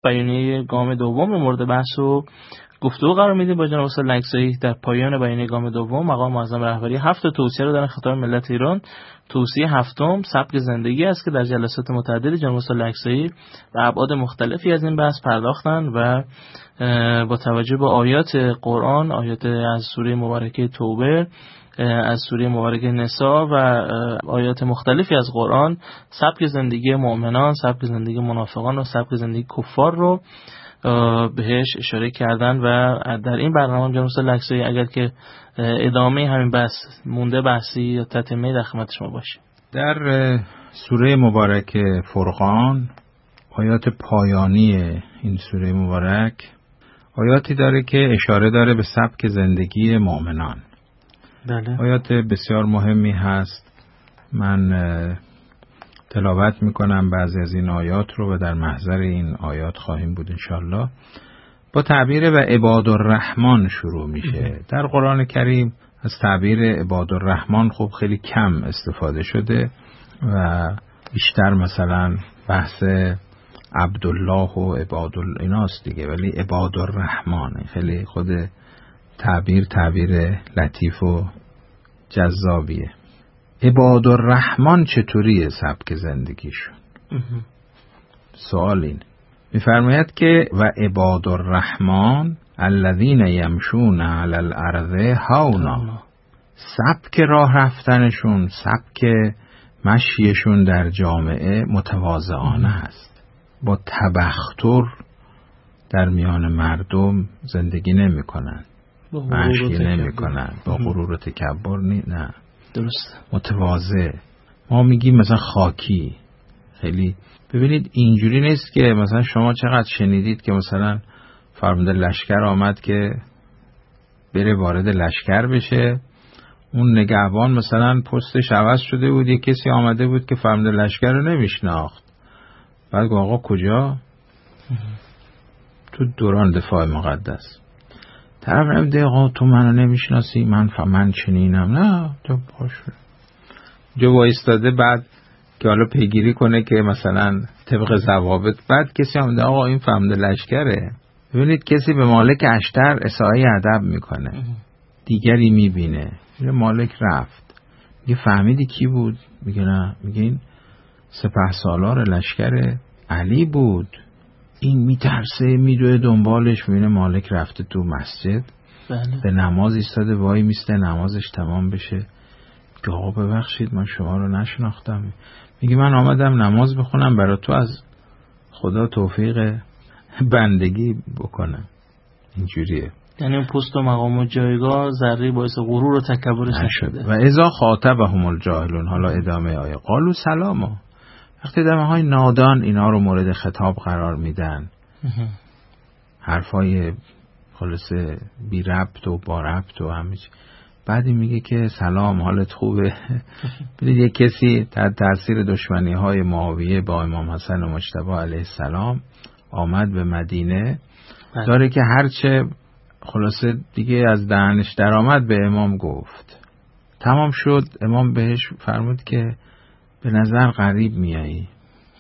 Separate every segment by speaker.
Speaker 1: بیانیه گام دوم مورد بحث و گفتگو قرار میده با جناب استاد لکزایی. در پایان بیانیه گام دوم مقام معظم رهبری 7 توصیه رو در خطاب ملت ایران. توصیه هفتم سبک زندگی است که در جلسات متعددی جناب استاد لکزایی به ابعاد مختلفی از این بحث پرداختن و با توجه به آیات قرآن، آیات از سوره مبارکه توبه، از سوره مبارکه نساء و آیات مختلفی از قرآن، سبک زندگی مؤمنان، سبک زندگی منافقان و سبک زندگی کفار رو بهش اشاره کردن. و در این برنامه جناب استاد لکزایی اگر که ادامه همین بحث مونده بحثی یا تتمه در خدمت شما باشه.
Speaker 2: در سوره مبارکه فرقان آیات پایانی این سوره مبارک آیاتی داره که اشاره داره به سبک زندگی مؤمنان.
Speaker 1: بله.
Speaker 2: آیات بسیار مهمی هست. من تلاوت میکنم بعضی از این آیات رو و در محضر این آیات خواهیم بود انشالله. با تعبیر و عباد الرحمن شروع میشه. در قرآن کریم از تعبیر عباد الرحمن خب خیلی کم استفاده شده و بیشتر مثلا بحث عبدالله و عباد ایناست دیگه، ولی عباد الرحمن خیلی خود تعبیر لطیف و جذابیه. عباد الرحمن چطوریه سبک زندگیشون؟ سوال این میفرماید که و عباد الرحمن الذین یمشون علی الارض هونا، سبک راه رفتنشون، سبک مشیشون در جامعه متواضعانه هست. با تبختر در میان مردم زندگی نمی کنن، مشی نمی کنن، با غرور و تکبر نه،
Speaker 1: درست
Speaker 2: متواضع. ما میگیم مثلا خاکی. خیلی ببینید اینجوری نیست که مثلا شما چقدر شنیدید که مثلا فرمانده لشکر آمد که بره وارد لشکر بشه، اون نگهبان مثلا پستش عوض شده بود، یک کسی آمده بود که فرمانده لشکر رو نمیشناخت، بعد گفت آقا کجا؟ تو دوران دفاع مقدس. طرف نمیده آقا تو منو نمیشناسی، من چنینم. نه تو باش جو وایستاده، بعد که حالا پیگیری کنه که مثلا طبق ضوابط، بعد کسی آمده آقا این فرمانده لشکره. ببینید کسی به مالک اشتر اساءه ادب میکنه، دیگری میبینه، میگه مالک رفت، میگه فهمیدی کی بود؟ میگه نه. میگه این سپهسالار لشکر علی بود. این میترسه، میدوه دنبالش، میبینه مالک رفته تو مسجد.
Speaker 1: بله.
Speaker 2: به نماز ایستاده، وای میسته نمازش تمام بشه که آقا ببخشید من شما رو نشناختم. میگه من آمدم نماز بخونم برای تو، از خدا توفیق بندگی بکنم. اینجوریه.
Speaker 1: یعنی اون پست و مقام و جایگاه ذره باعث غرور و تکبرش نشده.
Speaker 2: و اذا خاطبهم الجاهلون، حالا ادامه آیه، قالوا سلاما، وقتی آدم‌های نادان اینا رو مورد خطاب قرار میدن، حرفای خلاصه بی ربط و با ربط و همه چی، بعدی میگه که سلام حالت خوبه. ببینید یک کسی تحت تاثیر دشمنی‌های معاویه با امام حسن مجتبی علیه السلام آمد به مدینه، داره که هرچه خلاصه دیگه از دهنش در آمد به امام گفت. تمام شد، امام بهش فرمود که به نظر غریب میایی،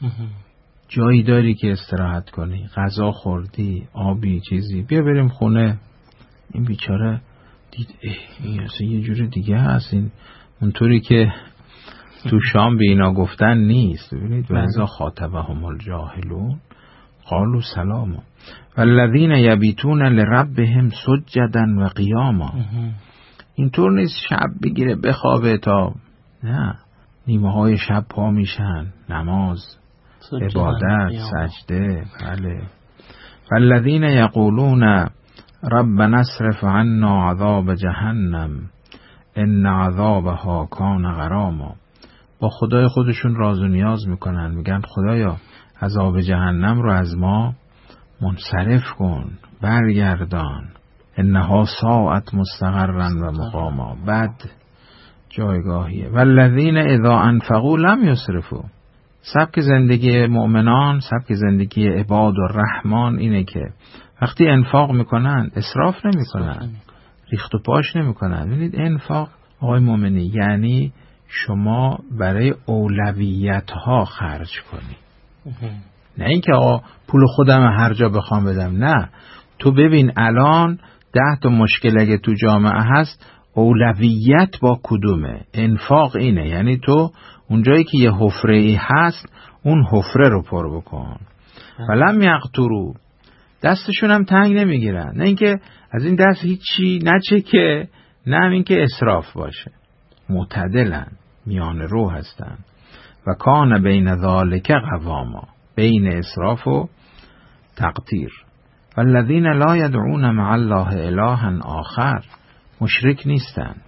Speaker 2: جایی داری که استراحت کنی، غذا خوردی، آبی، چیزی، بیا بریم خونه. این بیچاره دید این اصلا یه جور دیگه هست، این اونطوری که تو شام به اینا گفتن نیست. ببینید وَإِذَا خَاطَبَهُمُ الْجَاهِلُونَ قَالُوا سَلَامًا وَالَّذِينَ يَبِيتُونَ لِرَبِّهِمْ سُجَّدًا وَقِيَامًا. اینطور نیست شب بگیره بخوابه تا نه، نیمه های شب پا میشن، نماز، عبادت، سجده. بله. والذین یقولون ربنا اصرف عنا عذاب جهنم ان عذابها کان غراما. با خدای خودشون راز و نیاز میکنن، میگن خدایا عذاب جهنم رو از ما منصرف کن، برگردان، انها ساعت مستقرا و مقاما. بد جایگاهیه. والذین اذا انفقوا لم یسرفوا. سبک زندگی مؤمنان، سبک زندگی عباد الرحمن اینه که وقتی انفاق میکنن اسراف نمیکنن، ریخت و پاش نمیکنن. ببینید انفاق آقای مومنی یعنی شما برای اولویت ها خرج کنی، نه اینکه آقا پول خودم هر جا بخوام بدم، نه. تو ببین الان 10 تا مشکل اگه تو جامعه هست، اولویت با کدومه؟ انفاق اینه. یعنی تو اونجایی که یه حفره ای هست اون حفره رو پر بکن. ولم یقتروا، دستشون هم تنگ نمیگیرن، نه اینکه از این دست هیچی نچکه، نه هم اینکه اسراف باشه. معتدلن، میان رو هستن. و کان بین ذالک قواما، بین اسراف و تقدیر. والذین لا یدعون مع الله الها آخر، مشرک نیستند،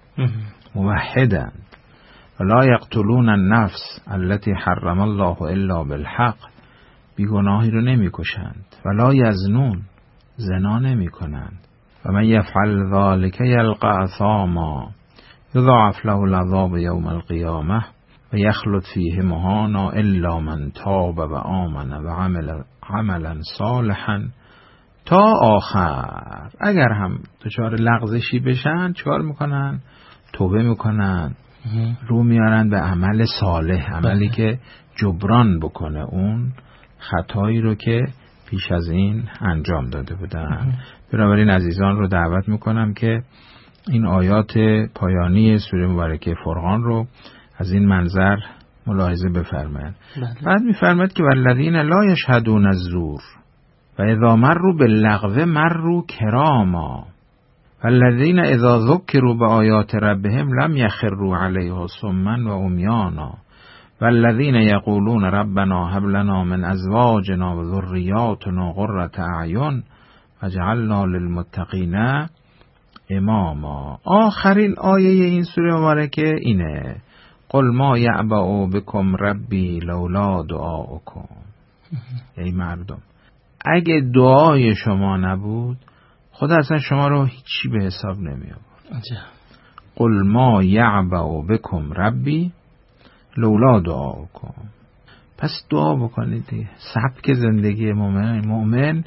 Speaker 2: موحدند. ولا یقتلون النفس التي حرم الله الا بالحق، بیگناهی رو نمی کشند. ولا یزنون، زنا نمی کنند. و من یفعل ذلك یلقى اثاما یضاعف له العذاب یوم القیامه و یخلد فیه مهانا الا من تاب و آمن و عمل عملا صالحا تا آخر. اگر هم دچار لغزشی بشن چیکار میکنن؟ توبه میکنن، رو میارن به عمل صالح، عملی که جبران بکنه اون خطایی رو که پیش از این انجام داده بودن. بنابراین عزیزان رو دعوت میکنم که این آیات پایانی سوره مبارکه فرقان رو از این منظر ملاحظه بفرمایید. بعد میفرماید که والذین لا یشهدون الزور و اذا مروا باللغو مروا کراما والذین اذا ذکروا بآیات ربهم لم یخروا علیها صما و عمیانا والذین یقولون ربنا هب لنا من ازواجنا و ذریاتنا قرة اعین واجعلنا للمتقین اماما. آخرین آیه این سوره مبارکه اینه: قل ما یعبأ بکم ربی لولا دعاؤکم. ای مردم، اگه دعای شما نبود خدا اصلا شما رو هیچی به حساب نمی آورد. قل ما یعبأ بکم ربی لولا دعاؤکم. پس دعا بکنید دیگه. سبک زندگی مؤمن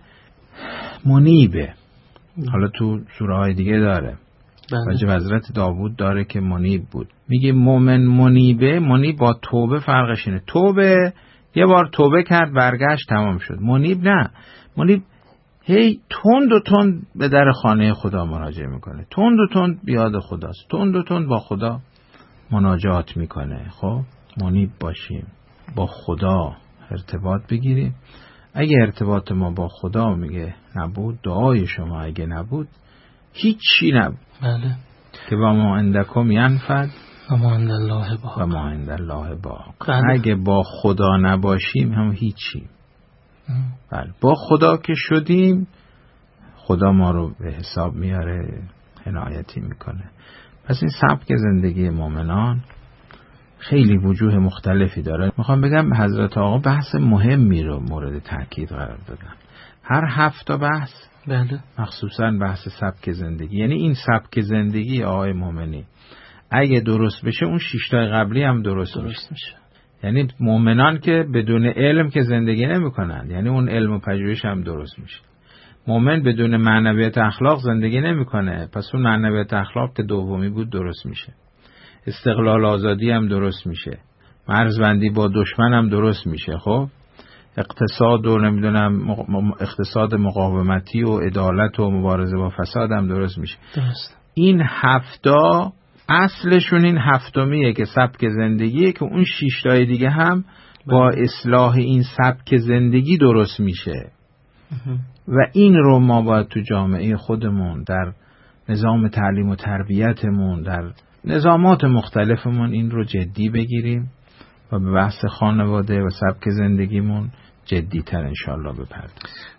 Speaker 2: منیبه. حالا تو سوره های دیگه داره، راجع به حضرت داوود داره که منیب بود. میگه مؤمن منیبه. منیب با توبه فرقش اینه. توبه یه بار توبه کرد برگشت تمام شد. منیب نه. منیب هی تند و تند به در خانه خدا مراجعه میکنه، تند و تند بیاد خداست، تند و تند با خدا مناجات میکنه. خب منیب باشیم، با خدا ارتباط بگیریم. اگه ارتباط ما با خدا میگه نبود، دعای شما اگه نبود، هیچی نبود.
Speaker 1: بله.
Speaker 2: که با ما عندکم ینفد
Speaker 1: و ما عند الله باق.
Speaker 2: و ما عند الله باق.
Speaker 1: بله.
Speaker 2: اگه با خدا نباشیم هم هیچی. بله. با خدا که شدیم خدا ما رو به حساب میاره، عنایتی میکنه. پس این سبک زندگی مؤمنان خیلی وجوه مختلفی داره. میخوام بگم حضرت آقا بحث مهمی رو مورد تاکید قرار دادن. هر 7 تا بحث،
Speaker 1: بله،
Speaker 2: مخصوصا بحث سبک زندگی. یعنی این سبک زندگی آقای مومنی اگه درست بشه اون 6 تا قبلی هم درست میشه. یعنی مؤمنان که بدون علم که زندگی نمیکنن، یعنی اون علم و پژوهش هم درست میشه. مؤمن بدون معنویت اخلاق زندگی نمیکنه، پس اون معنویت اخلاق که دومی بود درست میشه. استقلال آزادی هم درست میشه. مرزبندی با دشمن هم درست میشه. خب اقتصاد و نمیدونم اقتصاد مقاومتی و عدالت و مبارزه با فساد هم درست میشه.
Speaker 1: درست.
Speaker 2: این 7 اصلشون این 7میه که سبک زندگیه، که اون 6 تای دیگه هم با اصلاح این سبک زندگی درست میشه. و این رو ما باید تو جامعه خودمون، در نظام تعلیم و تربیتمون، در نظامات مختلفمون این رو جدی بگیریم و به بحث خانواده و سبک زندگیمون جدی‌تر انشالله بپردازیم.